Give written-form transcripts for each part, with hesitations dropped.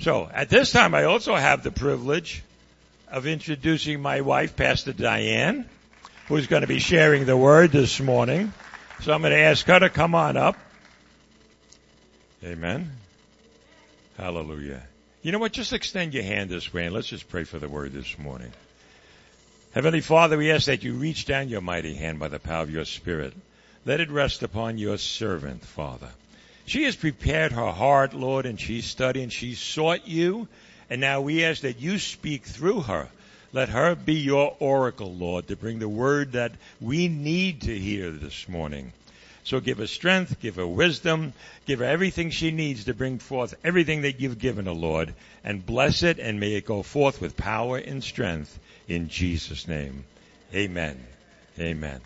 So at this time, I also have the privilege of introducing my wife, Pastor Diane, who's going to be sharing the word this morning. So I'm going to ask her to come on up. Amen. Hallelujah. You know what? Just extend your hand this way and let's just pray for the word this morning. Heavenly Father, we ask that you reach down your mighty hand by the power of your Spirit. Let it rest upon your servant, Father. She has prepared her heart, Lord, and she's studied and she's sought you. And now we ask that you speak through her. Let her be your oracle, Lord, to bring the word that we need to hear this morning. So give her strength, give her wisdom, give her everything she needs to bring forth everything that you've given her, Lord. And bless it and may it go forth with power and strength in Jesus' name. Amen. Amen.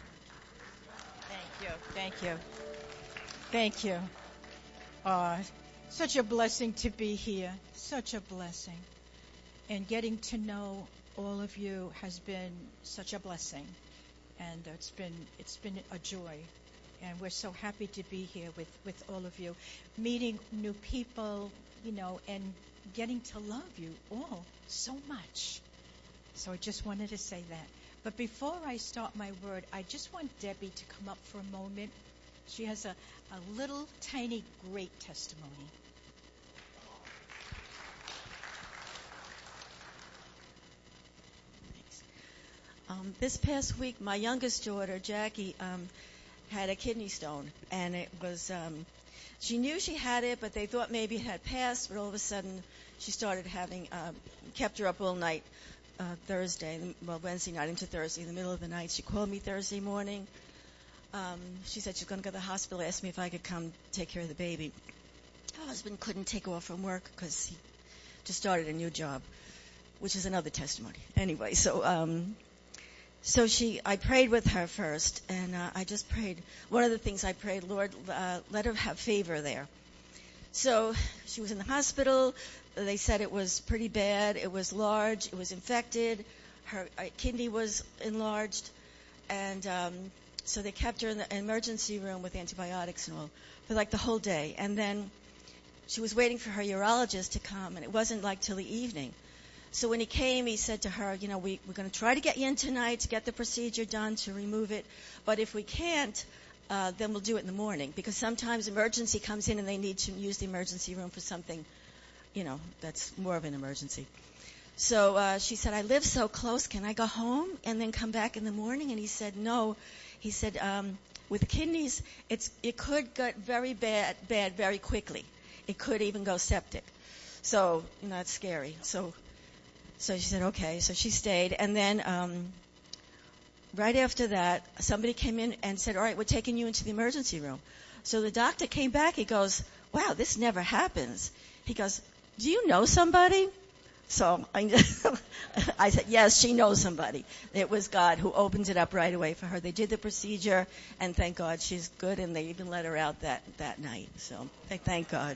Thank you. Thank you. Such a blessing to be here. Such a blessing. And getting to know all of you has been such a blessing. And it's been a joy. And we're so happy to be here with all of you. Meeting new people, and getting to love you all so much. So I just wanted to say that. But before I start my word, I just want Debbie to come up for a moment. She has a little tiny great testimony. Thanks. This past week, my youngest daughter, Jackie, had a kidney stone. And it was, she knew she had it, but they thought maybe it had passed. But all of a sudden, she started having, kept her up all night. Wednesday night into Thursday, in the middle of the night. She called me Thursday morning. She said she was going to go to the hospital, asked me if I could come take care of the baby. Her husband couldn't take off from work because he just started a new job, which is another testimony. Anyway, I prayed with her first, and I just prayed. One of the things I prayed, Lord, let her have favor there. So she was in the hospital. They said it was pretty bad. It was large. It was infected. Her kidney was enlarged. And so they kept her in the emergency room with antibiotics and all for like the whole day. And then she was waiting for her urologist to come, and it wasn't like till the evening. So when he came, he said to her, we're going to try to get you in tonight to get the procedure done to remove it. But if we can't, then we'll do it in the morning. Because sometimes emergency comes in and they need to use the emergency room for something, that's more of an emergency. So she said, I live so close. Can I go home and then come back in the morning? And he said, no. He said, with kidneys, it could get very bad very quickly. It could even go septic. So, it's scary. So she said, okay. So she stayed. And then right after that, somebody came in and said, all right, we're taking you into the emergency room. So the doctor came back. He goes, wow, this never happens. He goes, do you know somebody? So I said, yes, she knows somebody. It was God who opened it up right away for her. They did the procedure, and thank God she's good, and they even let her out that night. So thank God.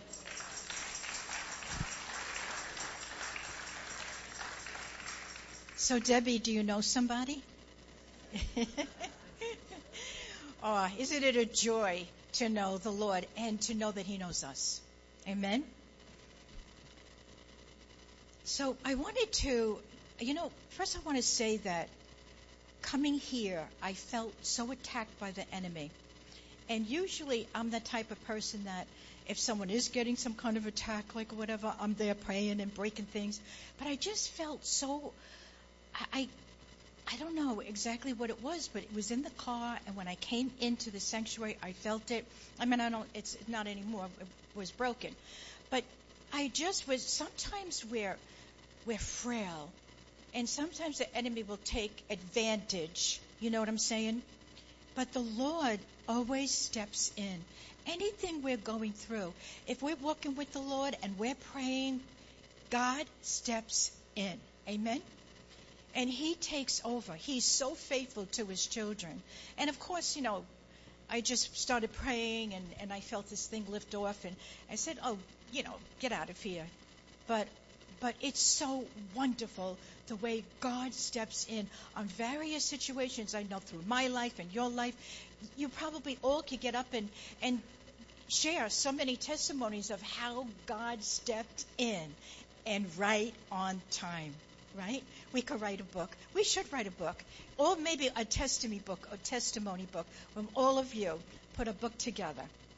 So, Debbie, do you know somebody? Oh, isn't it a joy to know the Lord and to know that He knows us? Amen? So I wanted to, first I want to say that coming here, I felt so attacked by the enemy. And usually I'm the type of person that if someone is getting some kind of attack, like whatever, I'm there praying and breaking things. But I just felt so, I don't know exactly what it was, but it was in the car, and when I came into the sanctuary, I felt it. It's not anymore, it was broken. But I just was, sometimes we're frail, and sometimes the enemy will take advantage, you know what I'm saying? But the Lord always steps in. Anything we're going through, if we're walking with the Lord and we're praying, God steps in. Amen? And He takes over. He's so faithful to His children. And of course, I just started praying, and I felt this thing lift off, and I said, get out of here. But it's so wonderful the way God steps in on various situations. I know through my life and your life, you probably all could get up and share so many testimonies of how God stepped in and right on time, right? We could write a book. We should write a book. Or maybe a testimony book from all of you. Put a book together.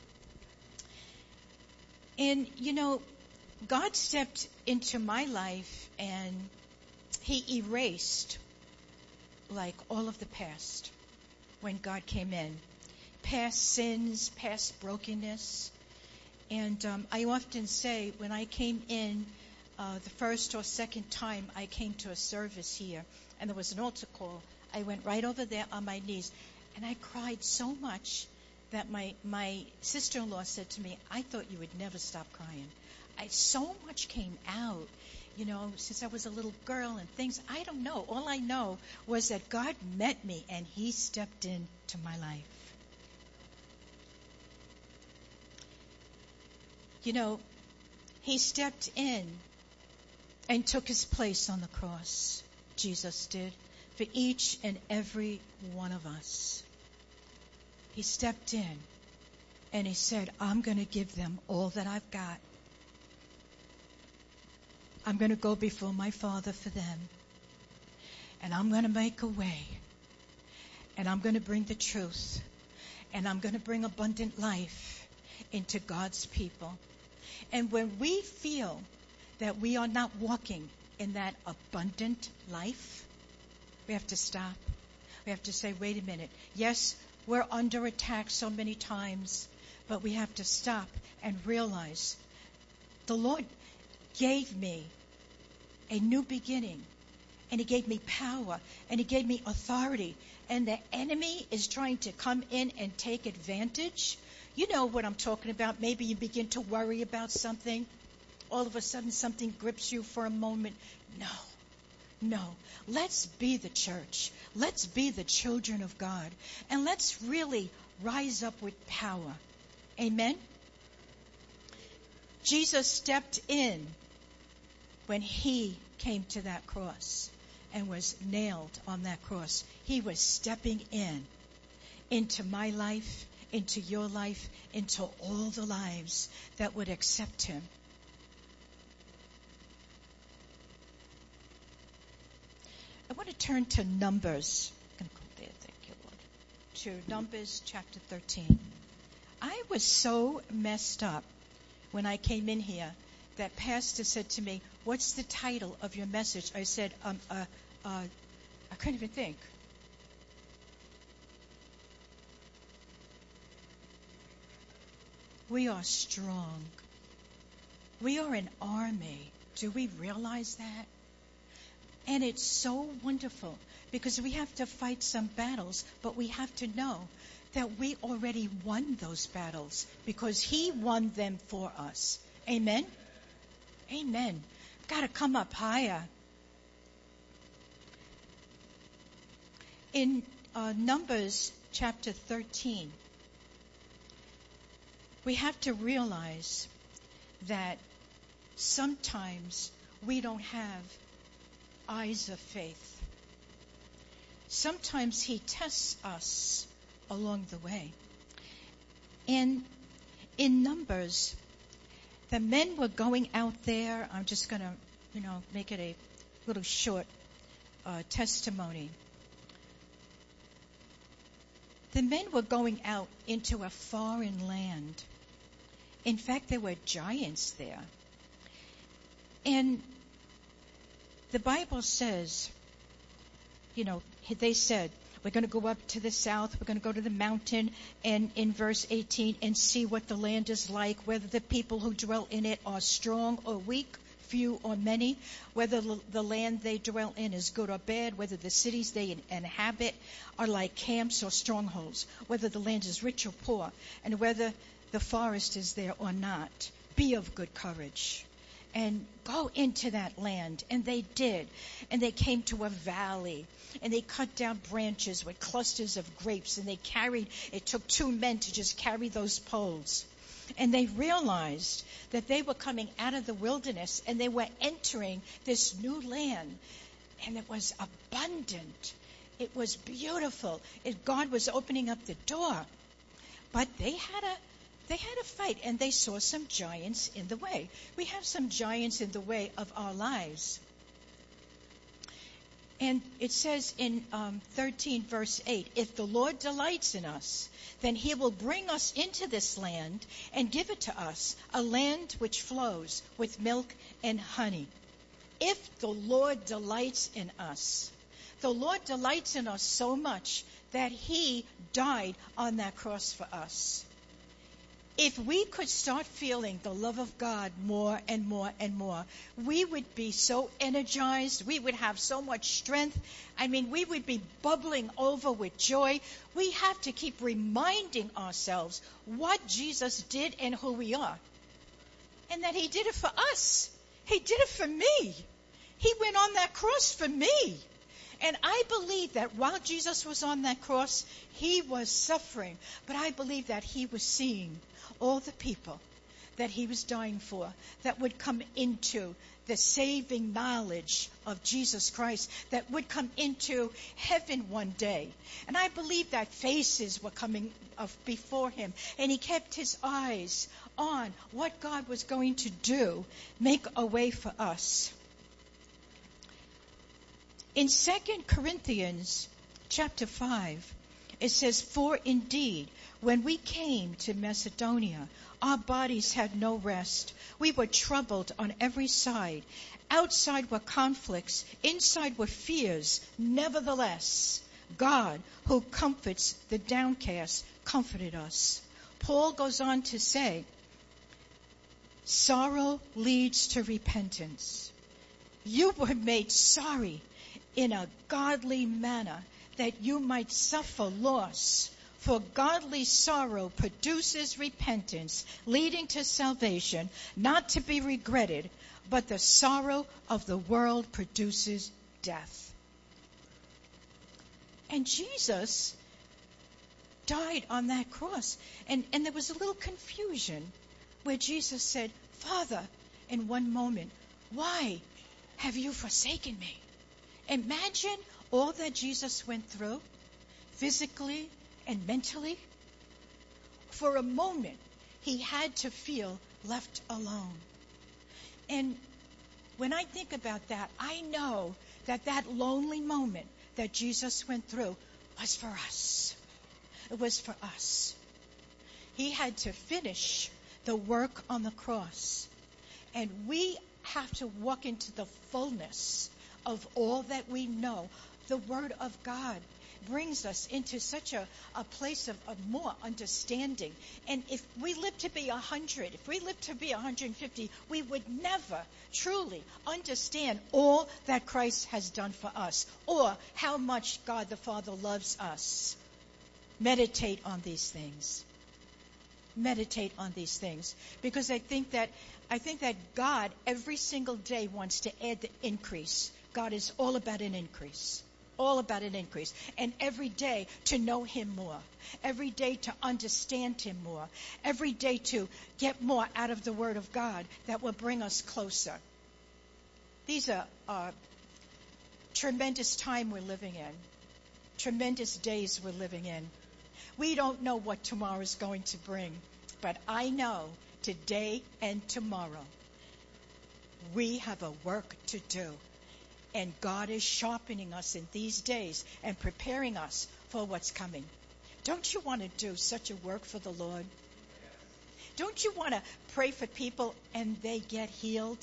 And, God stepped into my life and he erased like all of the past when God came in. Past sins, past brokenness. And I often say when I came in the first or second time I came to a service here and there was an altar call, I went right over there on my knees and I cried so much that my sister-in-law said to me, I thought you would never stop crying. So much came out, since I was a little girl and things. I don't know. All I know was that God met me and he stepped into my life. He stepped in and took his place on the cross. Jesus did for each and every one of us. He stepped in and he said, I'm going to give them all that I've got. I'm going to go before my Father for them. And I'm going to make a way. And I'm going to bring the truth. And I'm going to bring abundant life into God's people. And when we feel that we are not walking in that abundant life, we have to stop. We have to say, wait a minute. Yes, we're under attack so many times, but we have to stop and realize the Lord gave me a new beginning, and he gave me power, and he gave me authority, and the enemy is trying to come in and take advantage. You know what I'm talking about. Maybe you begin to worry about something. All of a sudden something grips you for a moment. No. Let's be the church. Let's be the children of God. And let's really rise up with power. Amen? Jesus stepped in when he came to that cross and was nailed on that cross. He was stepping into my life, into your life, into all the lives that would accept him. I want to turn to Numbers. I'm going to go there, thank you, Lord. To Numbers chapter 13. I was so messed up when I came in here that pastor said to me, what's the title of your message? I said, I couldn't even think. We are strong. We are an army. Do we realize that? And it's so wonderful because we have to fight some battles, but we have to know that we already won those battles because he won them for us. Amen? Amen. Got to come up higher. In Numbers chapter 13, we have to realize that sometimes we don't have eyes of faith. Sometimes he tests us along the way. And in Numbers, the men were going out there. I'm just going to, make it a little short testimony. The men were going out into a foreign land. In fact, there were giants there. And the Bible says, they said, we're going to go up to the south, we're going to go to the mountain, and in verse 18, and see what the land is like, whether the people who dwell in it are strong or weak, few or many, whether the land they dwell in is good or bad, whether the cities they inhabit are like camps or strongholds, whether the land is rich or poor, and whether the forest is there or not. Be of good courage and go into that land. And they did. And they came to a valley, and they cut down branches with clusters of grapes, and it took 2 men to just carry those poles. And they realized that they were coming out of the wilderness and they were entering this new land. And it was abundant. It was beautiful. God was opening up the door. But they had they had a fight, and they saw some giants in the way. We have some giants in the way of our lives. And it says in 13 verse 8, if the Lord delights in us, then he will bring us into this land and give it to us, a land which flows with milk and honey. If the Lord delights in us, the Lord delights in us so much that he died on that cross for us. If we could start feeling the love of God more and more and more, we would be so energized. We would have so much strength. I mean, we would be bubbling over with joy. We have to keep reminding ourselves what Jesus did and who we are. And that he did it for us. He did it for me. He went on that cross for me. And I believe that while Jesus was on that cross, he was suffering. But I believe that he was seeing all the people that he was dying for that would come into the saving knowledge of Jesus Christ, that would come into heaven one day. And I believe that faces were coming before him, and he kept his eyes on what God was going to do, make a way for us. In 2 Corinthians chapter 5, it says, for indeed, when we came to Macedonia, our bodies had no rest. We were troubled on every side. Outside were conflicts, inside were fears. Nevertheless, God, who comforts the downcast, comforted us. Paul goes on to say, sorrow leads to repentance. You were made sorry in a godly manner, that you might suffer loss. For godly sorrow produces repentance, leading to salvation, not to be regretted, but the sorrow of the world produces death. And Jesus died on that cross. And there was a little confusion where Jesus said, Father, in one moment, why have you forsaken me? Imagine all that Jesus went through, physically and mentally. For a moment, he had to feel left alone. And when I think about that, I know that that lonely moment that Jesus went through was for us. It was for us. He had to finish the work on the cross. And we have to walk into the fullness of all that we know. The Word of God brings us into such a place of more understanding. And if we live to be 100, if we live to be 150, we would never truly understand all that Christ has done for us, or how much God the Father loves us. Meditate on these things. Meditate on these things. Because I think that God every single day wants to add the increase. God is all about an increase. All about an increase. And every day to know him more. Every day to understand him more. Every day to get more out of the Word of God that will bring us closer. These are tremendous time we're living in. Tremendous days we're living in. We don't know what tomorrow is going to bring. But I know today and tomorrow we have a work to do. And God is sharpening us in these days and preparing us for what's coming. Don't you want to do such a work for the Lord? Don't you want to pray for people and they get healed?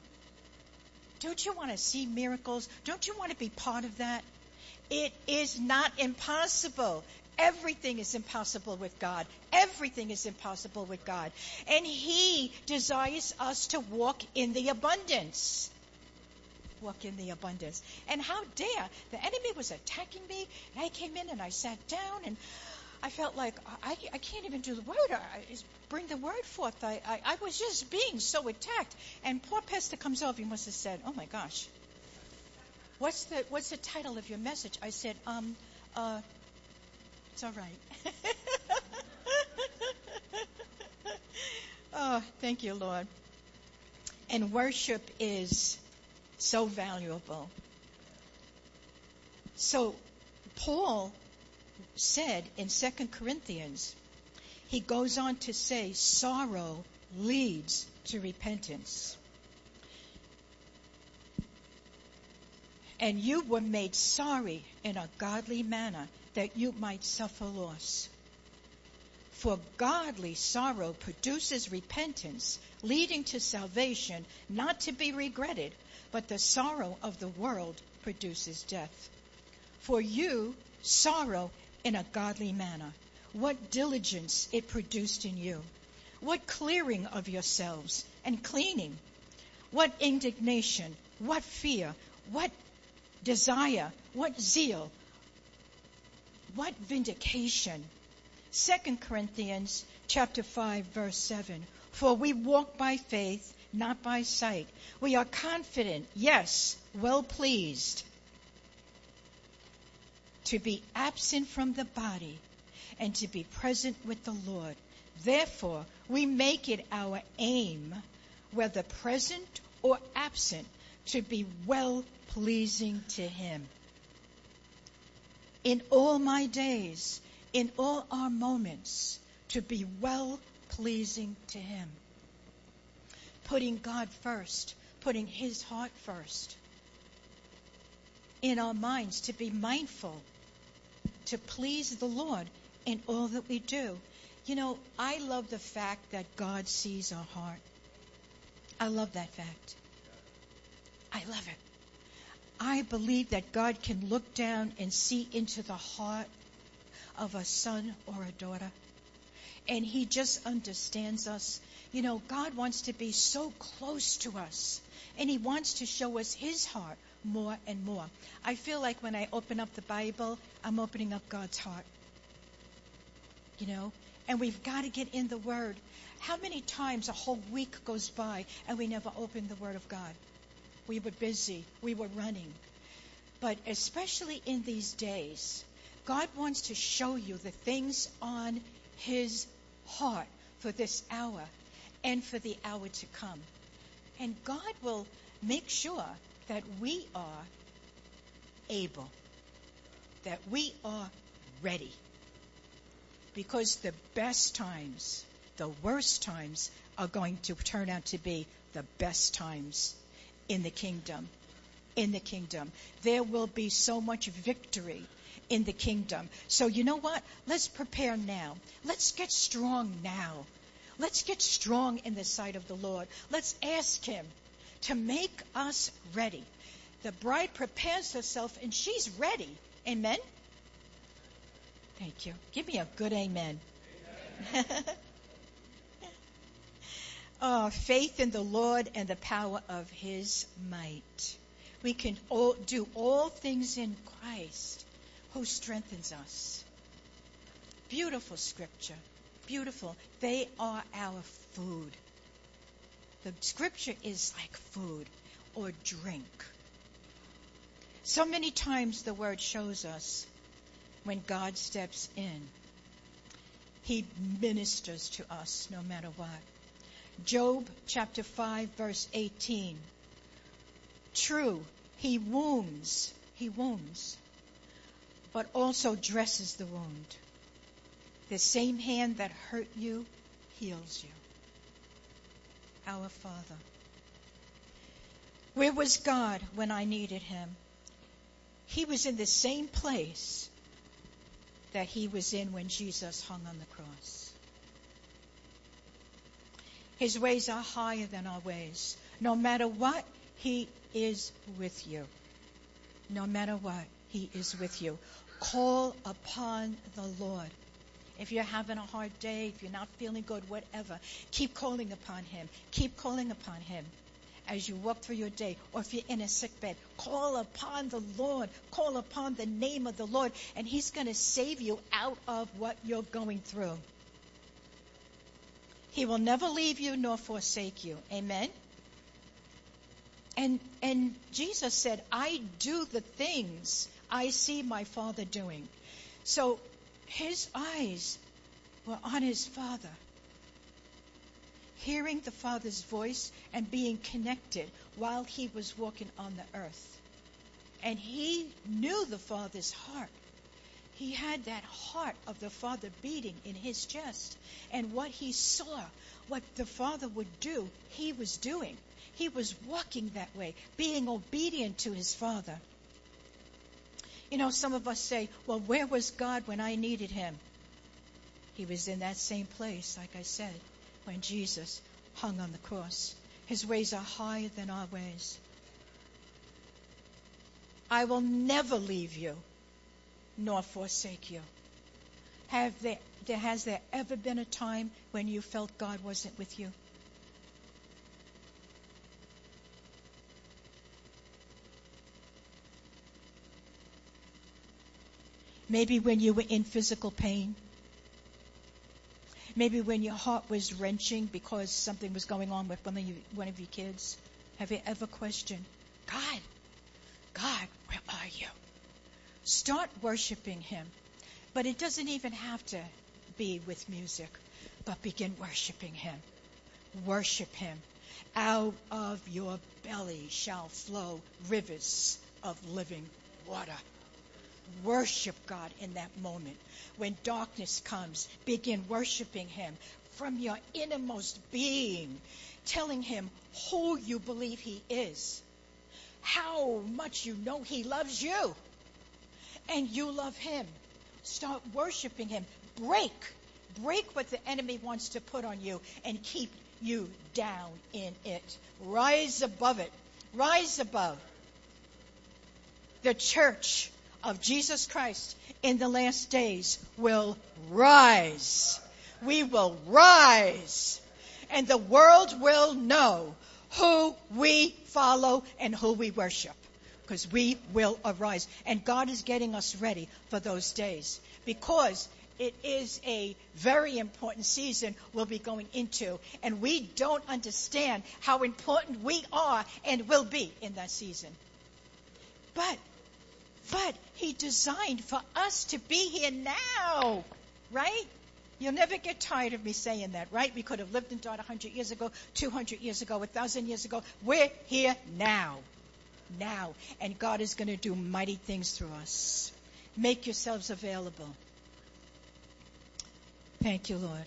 Don't you want to see miracles? Don't you want to be part of that? It is not impossible. Everything is impossible with God. Everything is impossible with God. And he desires us to walk in the abundance. Walk in the abundance. And how dare, the enemy was attacking me, and I came in and I sat down, and I felt like I can't even do the word. Bring the word forth. I was just being so attacked. And poor pastor comes over. He must have said, "Oh my gosh, what's the title of your message?" I said, it's all right. Oh, thank you, Lord. And worship is so valuable. So Paul said in 2 Corinthians, he goes on to say, sorrow leads to repentance. And you were made sorry in a godly manner, that you might suffer loss. For godly sorrow produces repentance, leading to salvation, not to be regretted, but the sorrow of the world produces death. For you sorrow in a godly manner. What diligence it produced in you. What clearing of yourselves and cleaning. What indignation, what fear, what desire, what zeal, what vindication. 2 Corinthians chapter 5, verse 7. For we walk by faith, not by sight. We are confident, yes, well pleased, to be absent from the body and to be present with the Lord. Therefore, we make it our aim, whether present or absent, to be well pleasing to him. In all my days, in all our moments, to be well pleasing to him. Putting God first, putting his heart first. In our minds, to be mindful, to please the Lord in all that we do. You know, I love the fact that God sees our heart. I love that fact. I love it. I believe that God can look down and see into the heart of a son or a daughter. And he just understands us. You know, God wants to be so close to us. And he wants to show us his heart more and more. I feel like when I open up the Bible, I'm opening up God's heart. You know? And we've got to get in the Word. How many times a whole week goes by and we never open the Word of God? We were busy. We were running. But especially in these days, God wants to show you the things on his heart for this hour and for the hour to come. And God will make sure that we are able, that we are ready. Because the best times, the worst times, are going to turn out to be the best times in the kingdom. In the kingdom. There will be so much victory in the kingdom. So you know what? Let's prepare now. Let's get strong now. Let's get strong in the sight of the Lord. Let's ask him to make us ready. The bride prepares herself and she's ready. Amen? Thank you. Give me a good amen. Faith in the Lord and the power of his might. We can do all things in Christ who strengthens us. Beautiful scripture. Beautiful. They are our food. The scripture is like food or drink. So many times the word shows us when God steps in, he ministers to us no matter what. Job chapter 5 verse 18. True, he wounds, but also dresses the wound. The same hand that hurt you heals you. Our Father. Where was God when I needed him? He was in the same place that he was in when Jesus hung on the cross. His ways are higher than our ways. No matter what, he is with you. No matter what, he is with you. Call upon the Lord. If you're having a hard day, if you're not feeling good, whatever, keep calling upon him. Keep calling upon him as you walk through your day. Or if you're in a sick bed, call upon the Lord. Call upon the name of the Lord, and he's going to save you out of what you're going through. He will never leave you nor forsake you. Amen? And Jesus said, I do the things I see my Father doing. So his eyes were on his Father, hearing the Father's voice and being connected while he was walking on the earth. And he knew the Father's heart. He had that heart of the Father beating in his chest. And what he saw, what the Father would do, he was doing. He was walking that way, being obedient to his Father. You know, some of us say, well, where was God when I needed him? He was in that same place, like I said, when Jesus hung on the cross. His ways are higher than our ways. I will never leave you nor forsake you. Has there ever been a time when you felt God wasn't with you? Maybe when you were in physical pain. Maybe when your heart was wrenching because something was going on with one of your kids. Have you ever questioned, God, where are you? Start worshiping him. But it doesn't even have to be with music, but begin worshiping him. Worship him. Out of your belly shall flow rivers of living water. Worship God in that moment. When darkness comes, begin worshiping him from your innermost being, telling him who you believe he is, how much you know he loves you, and you love him. Start worshiping him. Break what the enemy wants to put on you and keep you down in it. Rise above it. Rise above. The church of Jesus Christ in the last days will rise. We will rise. And the world will know who we follow and who we worship. Because we will arise. And God is getting us ready for those days. Because it is a very important season we'll be going into. And we don't understand how important we are and will be in that season. But he designed for us to be here now, right? You'll never get tired of me saying that, right? We could have lived and died 100 years ago, 200 years ago, 1,000 years ago. We're here now. Now. And God is going to do mighty things through us. Make yourselves available. Thank you, Lord.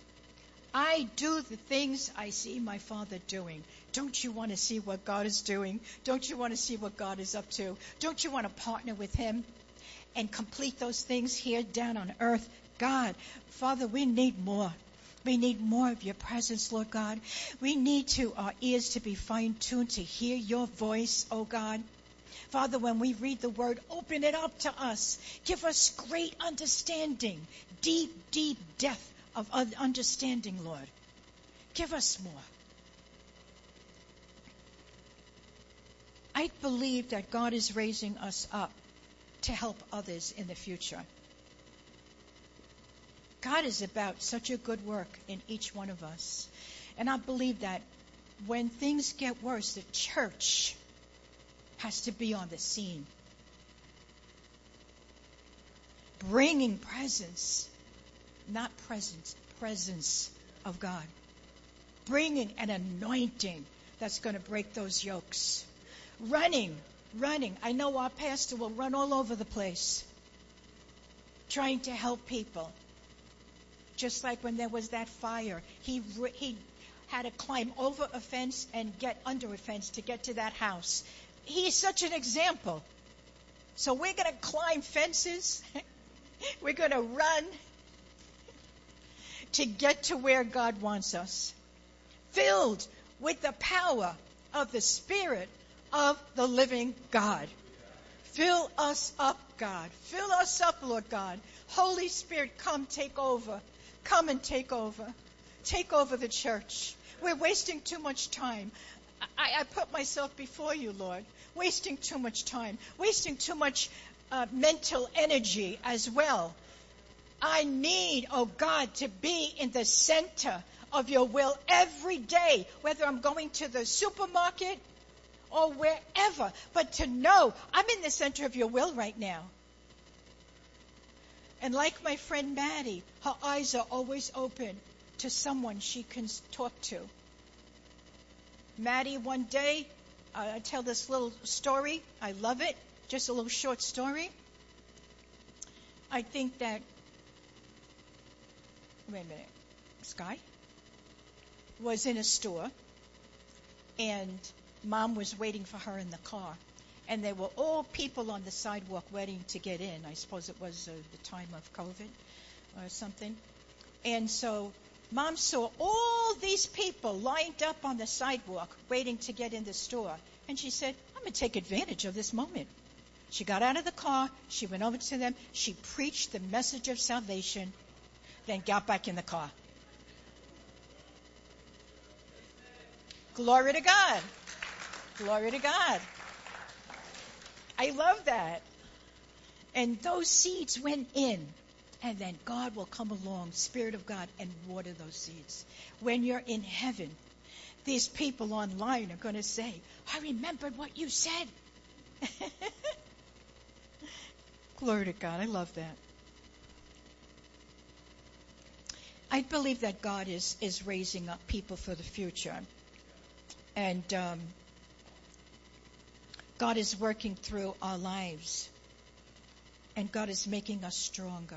I do the things I see my Father doing. Don't you want to see what God is doing? Don't you want to see what God is up to? Don't you want to partner with him and complete those things here down on earth? God, Father, we need more. We need more of your presence, Lord God. We need our ears to be fine-tuned to hear your voice, oh God. Father, when we read the word, open it up to us. Give us great understanding, deep, deep depth of understanding, Lord. Give us more. I believe that God is raising us up to help others in the future. God is about such a good work in each one of us. And I believe that when things get worse, the church has to be on the scene. Bringing presence, not presence of God. Bringing an anointing that's going to break those yokes. Running. I know our pastor will run all over the place trying to help people. Just like when there was that fire, he had to climb over a fence and get under a fence to get to that house. He's such an example. So we're going to climb fences. We're going to run to get to where God wants us. Filled with the power of the Spirit of the living God. Fill us up, God. Fill us up, Lord God. Holy Spirit, come take over. Come and take over. Take over the church. We're wasting too much time. I put myself before you, Lord. Wasting too much time. Wasting too much mental energy as well. I need, oh God, to be in the center of your will every day, whether I'm going to the supermarket or wherever, but to know I'm in the center of your will right now. And like my friend Maddie, her eyes are always open to someone she can talk to. Maddie, one day, I tell this little story. I love it. Just a little short story. I think that, wait a minute, Sky was in a store, and Mom was waiting for her in the car. And there were all people on the sidewalk waiting to get in. I suppose it was the time of COVID or something. And so Mom saw all these people lined up on the sidewalk waiting to get in the store. And she said, I'm going to take advantage of this moment. She got out of the car. She went over to them. She preached the message of salvation, then got back in the car. Glory to God. Glory to God. I love that. And those seeds went in. And then God will come along, Spirit of God, and water those seeds. When you're in heaven, these people online are going to say, I remembered what you said. Glory to God. I love that. I believe that God is raising up people for the future. And God is working through our lives. And God is making us stronger.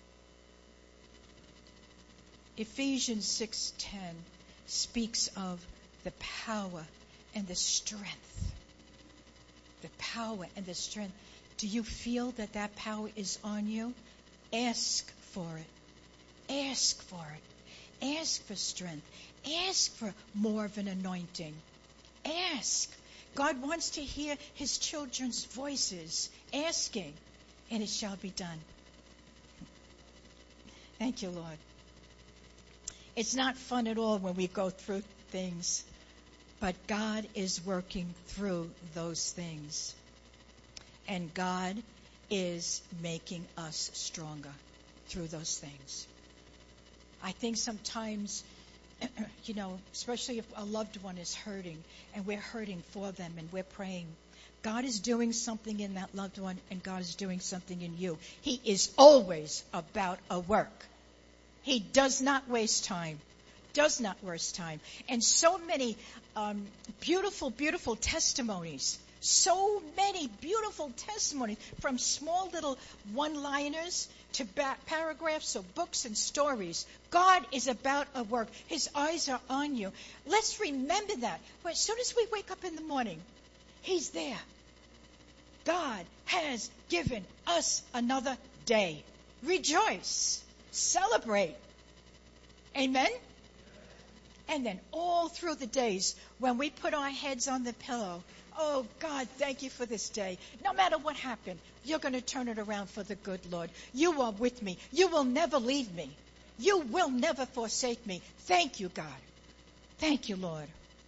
Ephesians 6:10 speaks of the power and the strength. The power and the strength. Do you feel that power is on you? Ask for it. Ask for it. Ask for strength. Ask for more of an anointing. Ask. God wants to hear his children's voices asking, and it shall be done. Thank you, Lord. It's not fun at all when we go through things, but God is working through those things. And God is making us stronger through those things. I think sometimes, especially if a loved one is hurting and we're hurting for them and we're praying, God is doing something in that loved one and God is doing something in you. He is always about a work. He does not waste time. Does not waste time. And so many beautiful, beautiful testimonies. So many beautiful testimonies from small little one-liners to paragraphs or books and stories. God is about a work. His eyes are on you. Let's remember that. As soon as we wake up in the morning, he's there. God has given us another day. Rejoice. Celebrate. Amen? And then all through the days, when we put our heads on the pillow, oh, God, thank you for this day. No matter what happened, you're going to turn it around for the good, Lord. You are with me. You will never leave me. You will never forsake me. Thank you, God. Thank you, Lord.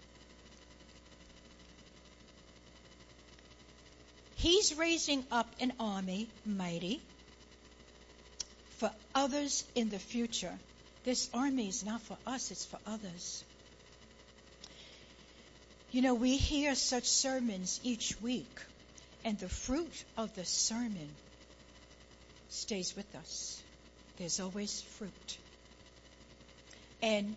He's raising up an army, mighty, for others in the future. This army is not for us, it's for others. We hear such sermons each week, and the fruit of the sermon stays with us. There's always fruit. And,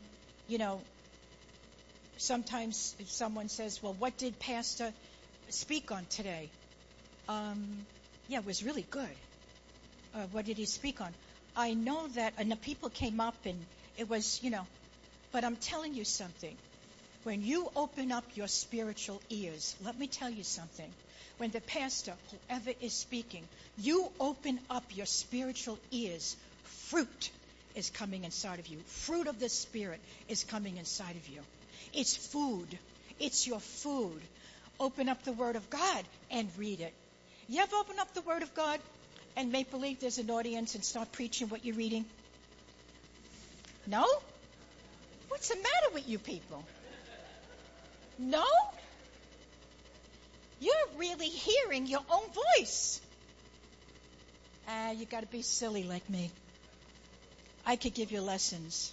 sometimes if someone says, well, what did Pastor speak on today? It was really good. What did he speak on? I know that, and the people came up and it was, but I'm telling you something. When you open up your spiritual ears, let me tell you something. When the pastor, whoever is speaking, you open up your spiritual ears, fruit is coming inside of you. Fruit of the Spirit is coming inside of you. It's food. It's your food. Open up the Word of God and read it. You ever open up the Word of God and make believe there's an audience and start preaching what you're reading? No? What's the matter with you people? No? You're really hearing your own voice. You got to be silly like me. I could give you lessons.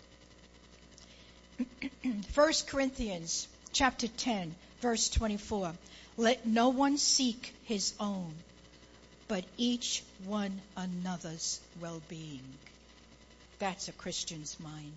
1 Corinthians chapter 10, verse 24. Let no one seek his own, but each one another's well-being. That's a Christian's mind.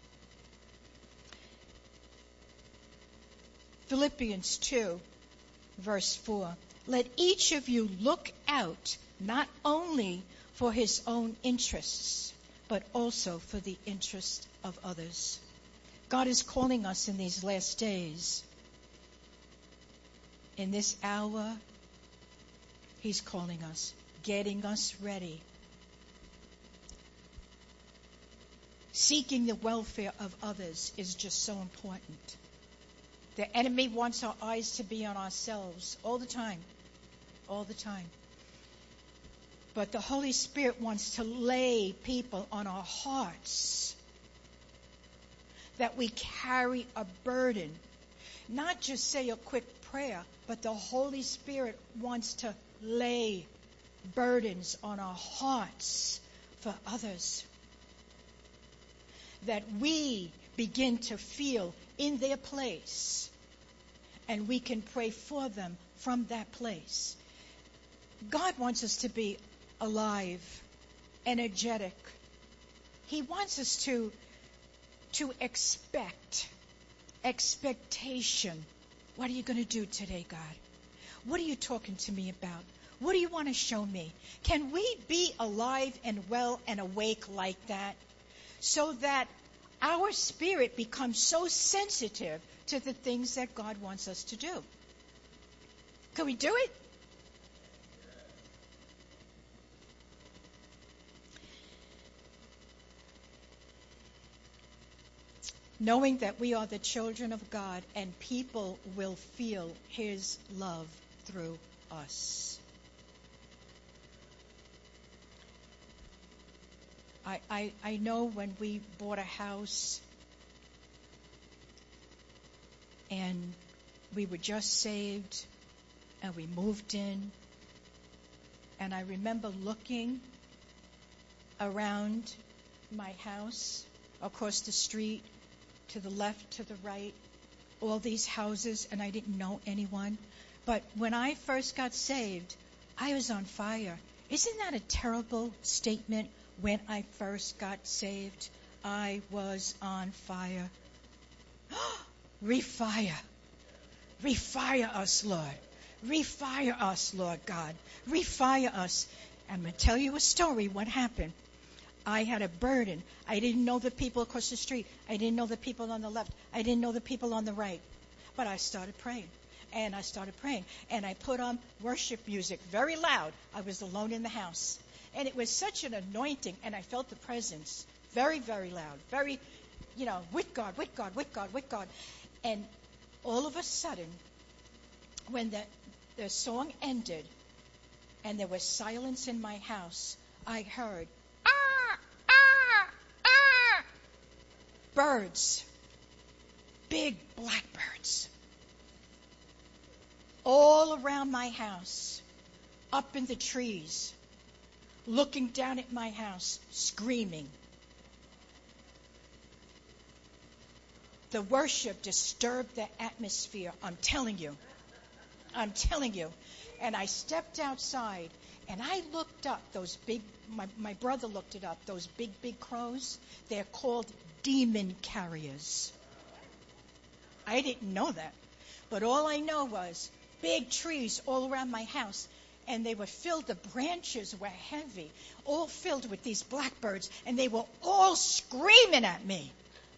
Philippians 2, verse 4. Let each of you look out not only for his own interests, but also for the interest of others. God is calling us in these last days. In this hour, he's calling us, getting us ready. Seeking the welfare of others is just so important. The enemy wants our eyes to be on ourselves all the time. All the time. But the Holy Spirit wants to lay people on our hearts that we carry a burden. Not just say a quick prayer, but the Holy Spirit wants to lay burdens on our hearts for others. That we begin to feel in their place, and we can pray for them from that place. God wants us to be alive, energetic. He wants us to expectation. What are you going to do today, God? What are you talking to me about? What do you want to show me? Can we be alive and well and awake like that? So that our spirit becomes so sensitive to the things that God wants us to do. Can we do it? Knowing that we are the children of God and people will feel his love through us. I know when we bought a house and we were just saved and we moved in, and I remember looking around my house, across the street, to the left, to the right, all these houses, and I didn't know anyone. But when I first got saved, I was on fire. Isn't that a terrible statement? When I first got saved, I was on fire. Refire. Refire us, Lord. Refire us, Lord God. Refire us. I'm going to tell you a story, what happened. I had a burden. I didn't know the people across the street. I didn't know the people on the left. I didn't know the people on the right. But I started praying. And I started praying. And I put on worship music very loud. I was alone in the house. And it was such an anointing. And I felt the presence very, very loud. Very, with God, with God, with God, with God. And all of a sudden, when the song ended and there was silence in my house, I heard, birds, big blackbirds, all around my house, up in the trees, looking down at my house, screaming. The worship disturbed the atmosphere, I'm telling you. I'm telling you. And I stepped outside, and I looked up those big, my brother looked it up, those big, big crows. They're called demon carriers. I didn't know that. But all I know was big trees all around my house, and they were filled, the branches were heavy, all filled with these blackbirds, and they were all screaming at me.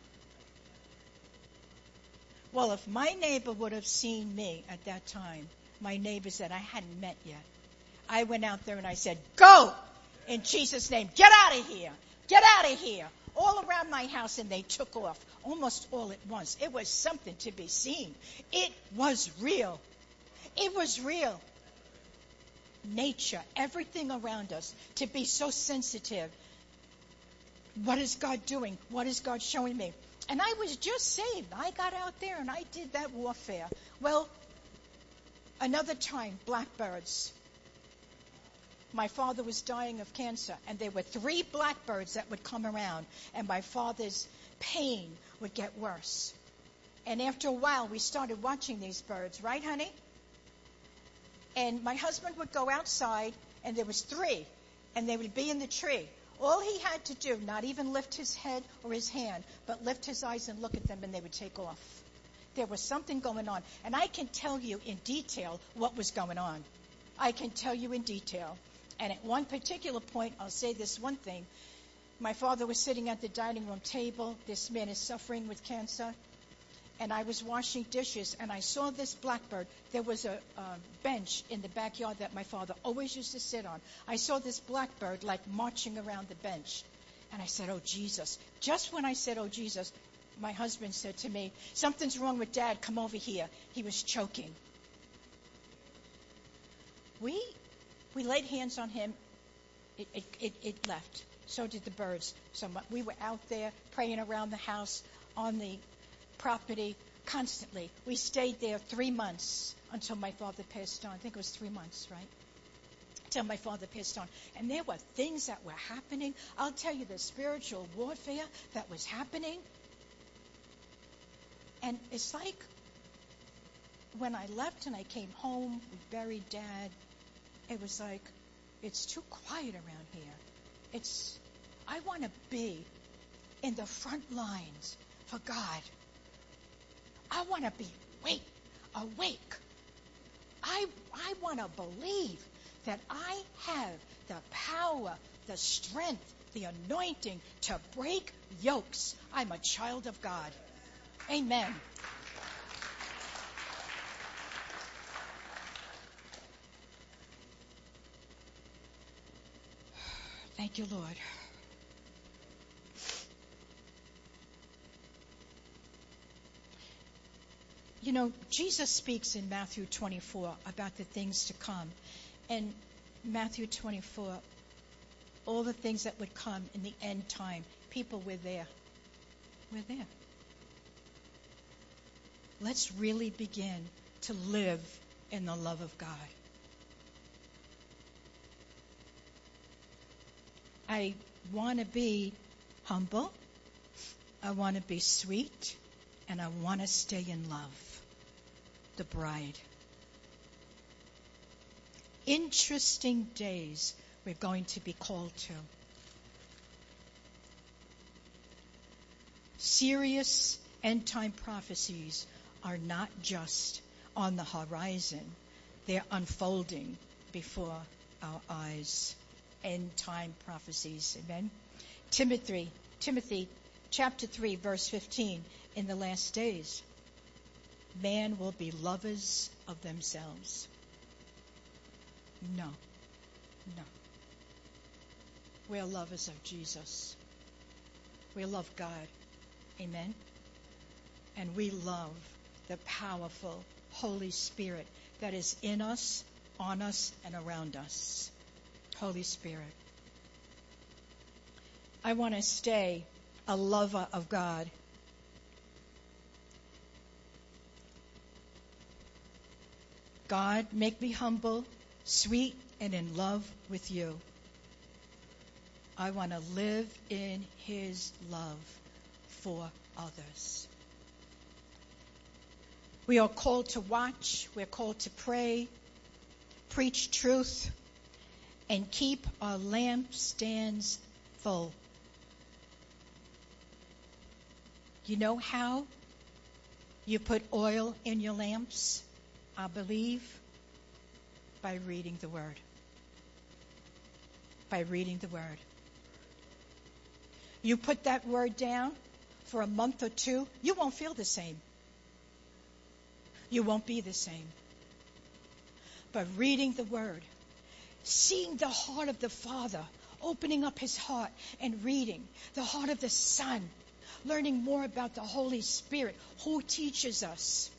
Well, if my neighbor would have seen me at that time, my neighbors that I hadn't met yet, I went out there and I said, go! In Jesus' name, get out of here! Get out of here! All around my house, and they took off almost all at once. It was something to be seen. It was real. It was real. Nature, everything around us, to be so sensitive. What is God doing? What is God showing me? And I was just saved. I got out there and I did that warfare. Well, another time, blackbirds. My father was dying of cancer, and there were 3 blackbirds that would come around, and my father's pain would get worse. And after a while, we started watching these birds, right, honey? And my husband would go outside, and there was 3, and they would be in the tree. All he had to do, not even lift his head or his hand, but lift his eyes and look at them, and they would take off. There was something going on. And I can tell you in detail what was going on. I can tell you in detail. And at one particular point, I'll say this one thing. My father was sitting at the dining room table. This man is suffering with cancer. And I was washing dishes, and I saw this blackbird. There was a bench in the backyard that my father always used to sit on. I saw this blackbird, like, marching around the bench. And I said, oh, Jesus. Just when I said, oh, Jesus, my husband said to me, something's wrong with Dad. Come over here. He was choking. We laid hands on him. It left. So did the birds. So we were out there praying around the house on the property constantly. We stayed there 3 months until my father passed on. I think it was 3 months, right? Till my father passed on. And there were things that were happening. I'll tell you the spiritual warfare that was happening. And it's like when I left and I came home, we buried Dad. It was like, it's too quiet around here. I want to be in the front lines for God. I want to be awake. I want to believe that I have the power, the strength, the anointing to break yokes. I'm a child of God. Amen. Thank you, Lord. You know, Jesus speaks in Matthew 24 about the things to come. And Matthew 24, all the things that would come in the end time. People were there. We're there. Let's really begin to live in the love of God. I want to be humble. I want to be sweet. And I want to stay in love. The bride. Interesting days we're going to be called to. Serious end-time prophecies are not just on the horizon. They're unfolding before our eyes. End-time prophecies. Amen. Timothy, chapter 3, verse 15. In the last days, man will be lovers of themselves. No. We're lovers of Jesus. We love God. Amen. And we love the powerful Holy Spirit that is in us, on us, and around us. Holy Spirit. I want to stay a lover of God. God, make me humble, sweet, and in love with you. I want to live in His love for others. We are called to watch. We're called to pray, preach truth, and keep our lampstands full. You know how you put oil in your lamps? I believe by reading the Word. By reading the Word. You put that Word down for a month or two, you won't feel the same. You won't be the same. But reading the Word, seeing the heart of the Father, opening up His heart and reading the heart of the Son, learning more about the Holy Spirit who teaches us.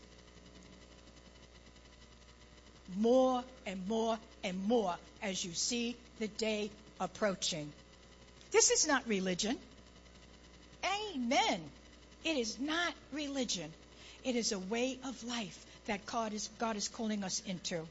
More and more and more as you see the day approaching. This is not religion. Amen. It is not religion. It is a way of life that God is calling us into.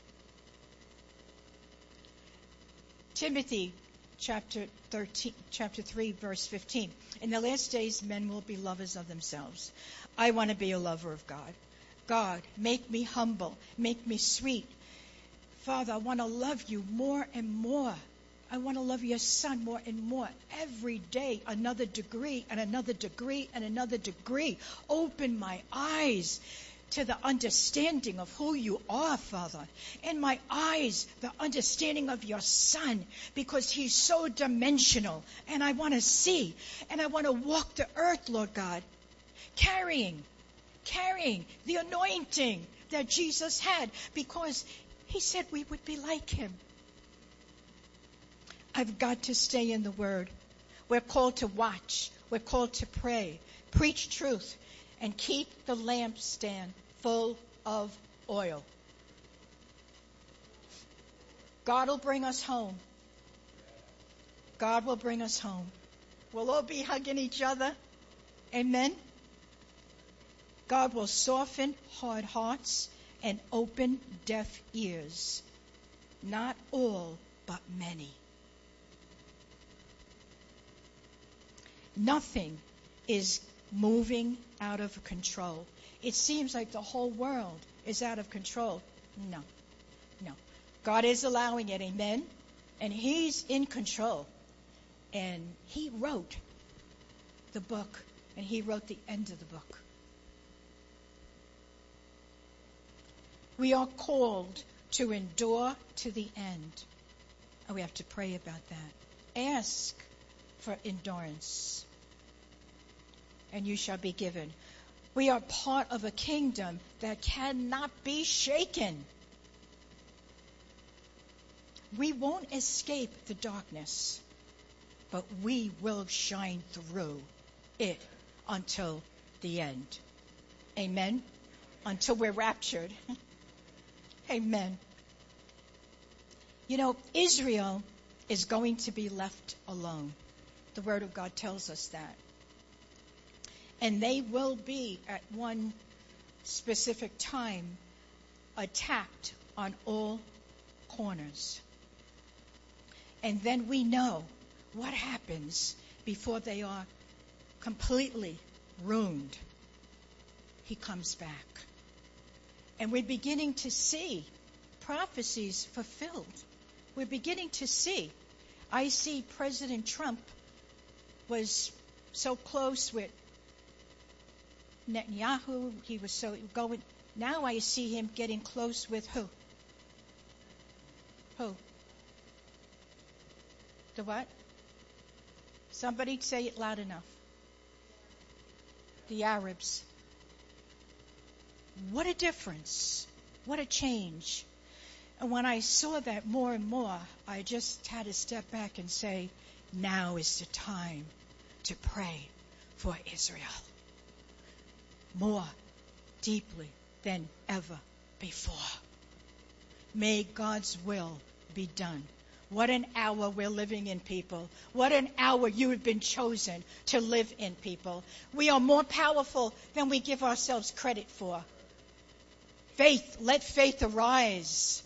Timothy chapter 3, verse 15. In the last days, men will be lovers of themselves. I want to be a lover of God. God, make me humble, make me sweet. Father, I want to love you more and more. I want to love your Son more and more. Every day, another degree and another degree and another degree. Open my eyes to the understanding of who you are, Father. In my eyes, the understanding of your Son, because he's so dimensional. And I want to see, and I want to walk the earth, Lord God, carrying the anointing that Jesus had, because he said we would be like him. I've got to stay in the Word. We're called to watch. We're called to pray, preach truth, and keep the lampstand full of oil. God will bring us home. God will bring us home. We'll all be hugging each other. Amen. God will soften hard hearts and open deaf ears. Not all, but many. Nothing is moving out of control. It seems like the whole world is out of control. No. God is allowing it, amen? And he's in control. And he wrote the book, and he wrote the end of the book. We are called to endure to the end. And we have to pray about that. Ask for endurance, and you shall be given. We are part of a kingdom that cannot be shaken. We won't escape the darkness, but we will shine through it until the end. Amen? Until we're raptured. Amen. You know, Israel is going to be left alone. The Word of God tells us that. And they will be, at one specific time, attacked on all corners. And then we know what happens before they are completely ruined. He comes back. And we're beginning to see prophecies fulfilled. We're beginning to see. I see President Trump was so close with Netanyahu. He was so going. Now I see him getting close with who? Who? The what? Somebody say it loud enough. The Arabs. What a difference. What a change. And when I saw that more and more, I just had to step back and say, now is the time to pray for Israel. More deeply than ever before. May God's will be done. What an hour we're living in, people. What an hour you have been chosen to live in, people. We are more powerful than we give ourselves credit for. Faith, let faith arise.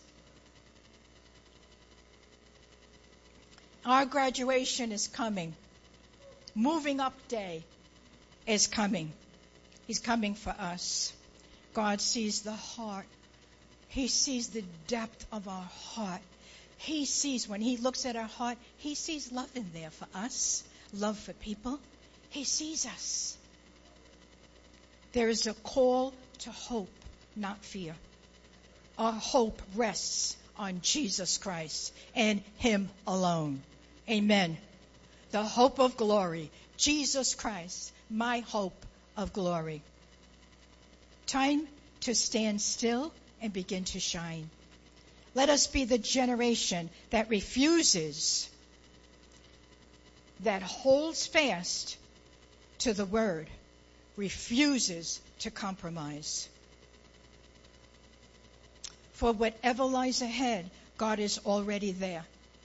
Our graduation is coming. Moving up day is coming. He's coming for us. God sees the heart. He sees the depth of our heart. He sees, when he looks at our heart, he sees love in there for us, love for people. He sees us. There is a call to hope, not fear. Our hope rests on Jesus Christ and him alone. Amen. The hope of glory. Jesus Christ, my hope of glory. Time to stand still and begin to shine. Let us be the generation that refuses, that holds fast to the Word, refuses to compromise. For whatever lies ahead, God is already there.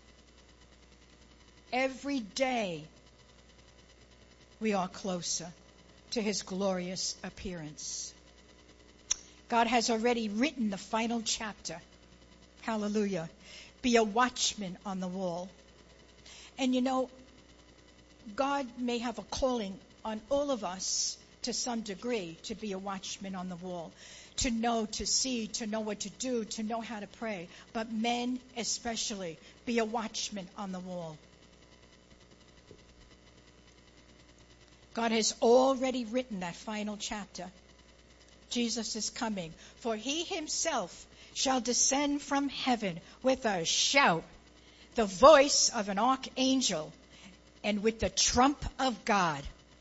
Every day we are closer to his glorious appearance. God has already written the final chapter. Hallelujah. Be a watchman on the wall. And you know, God may have a calling on all of us to some degree to be a watchman on the wall, to know, to see, to know what to do, to know how to pray. But men especially, be a watchman on the wall. God has already written that final chapter. Jesus is coming. For he himself shall descend from heaven with a shout, the voice of an archangel, and with the trump of God.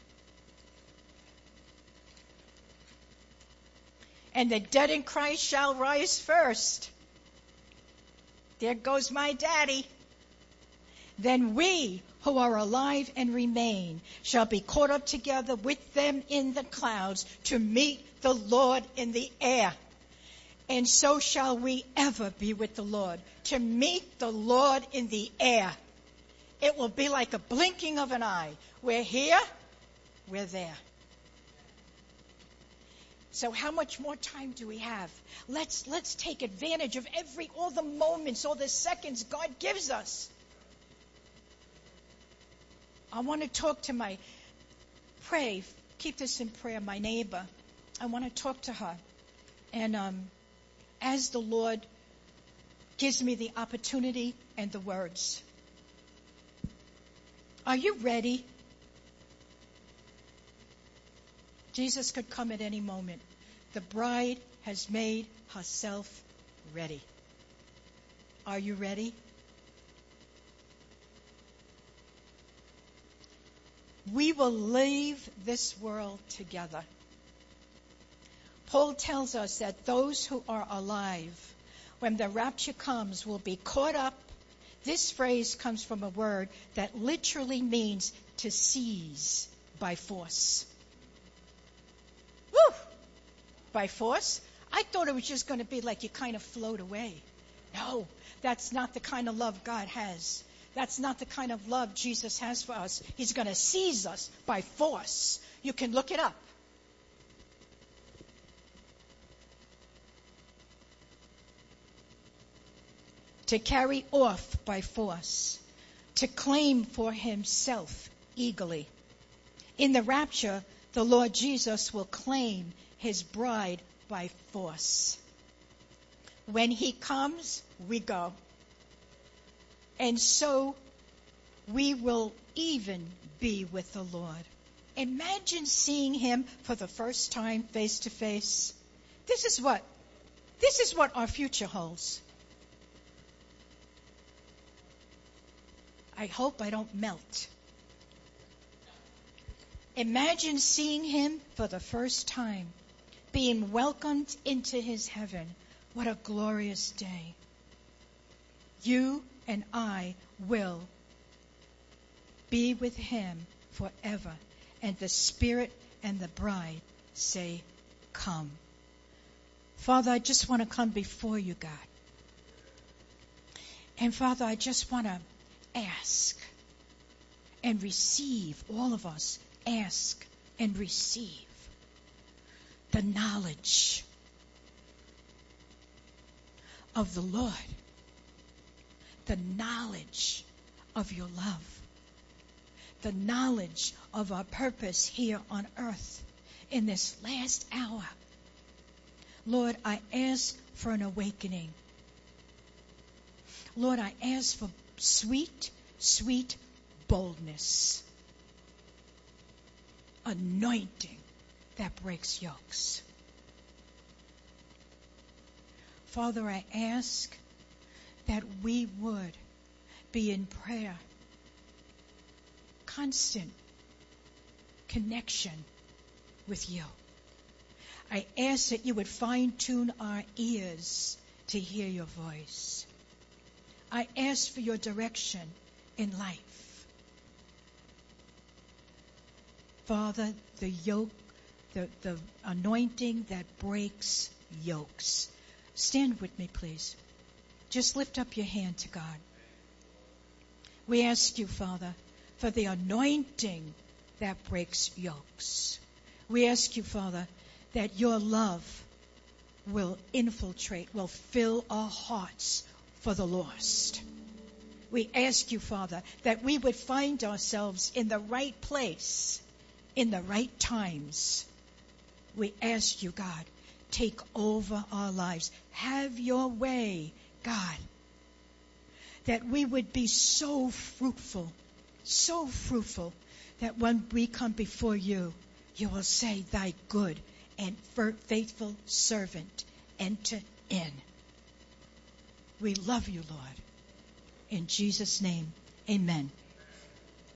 And the dead in Christ shall rise first. There goes my daddy. Then we who are alive and remain shall be caught up together with them in the clouds to meet the Lord in the air. And so shall we ever be with the Lord, to meet the Lord in the air. It will be like a blinking of an eye. We're here, we're there. So how much more time do we have? Let's take advantage of all the moments, all the seconds God gives us. I want to talk to keep this in prayer, my neighbor. I want to talk to her. And as the Lord gives me the opportunity and the words. Are you ready? Jesus could come at any moment. The bride has made herself ready. Are you ready? We will leave this world together. Paul tells us that those who are alive, when the rapture comes, will be caught up. This phrase comes from a word that literally means to seize by force. Woo! By force? I thought it was just going to be like you kind of float away. No, that's not the kind of love God has. That's not the kind of love Jesus has for us. He's going to seize us by force. You can look it up. To carry off by force. To claim for himself eagerly. In the rapture, the Lord Jesus will claim his bride by force. When he comes, we go. And so we will even be with the Lord. Imagine seeing him for the first time face to face. This is what our future holds. I hope I don't melt. Imagine seeing him for the first time, being welcomed into his heaven. What a glorious day. You and I will be with him forever. And the Spirit and the bride say, come. Father, I just want to come before you, God. And Father, I just want to ask and receive, all of us, ask and receive the knowledge of the Lord, the knowledge of your love, the knowledge of our purpose here on earth in this last hour. Lord, I ask for an awakening. Lord, I ask for sweet, sweet boldness. Anointing that breaks yokes. Father, I ask that we would be in prayer, constant connection with you. I ask that you would fine-tune our ears to hear your voice. I ask for your direction in life. Father, the yoke, the anointing that breaks yokes. Stand with me, please. Just lift up your hand to God. We ask you, Father, for the anointing that breaks yokes. We ask you, Father, that your love will infiltrate, will fill our hearts for the lost. We ask you, Father, that we would find ourselves in the right place, in the right times. We ask you, God, take over our lives. Have your way, God, that we would be so fruitful, that when we come before you, you will say, thy good and faithful servant enter in. We love you, Lord. In Jesus' name, amen.